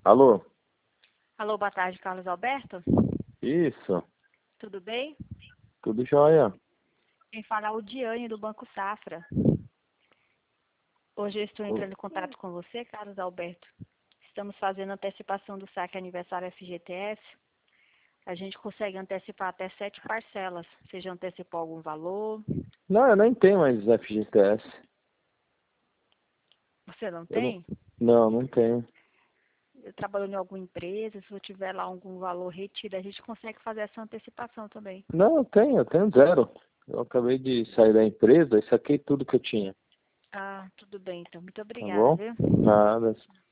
Alô? Alô, boa tarde, Carlos Alberto. Isso, Tudo bem? tudo jóia. Quem fala é o Diane, do Banco Safra. Hoje eu estou entrando em contato com você, Carlos Alberto. Estamos fazendo antecipação do saque aniversário FGTS. A gente consegue antecipar até 7 parcelas. Você já antecipou algum valor? Não, eu nem tenho mais FGTS. Você não Eu não, tem? não tenho. Eu trabalho em alguma empresa, se eu tiver lá algum valor retido, a gente consegue fazer essa antecipação também. Não, eu tenho zero. Eu acabei de sair da empresa e saquei tudo que eu tinha, Ah, tudo bem, então. Muito tá obrigada, bom? viu? Nada.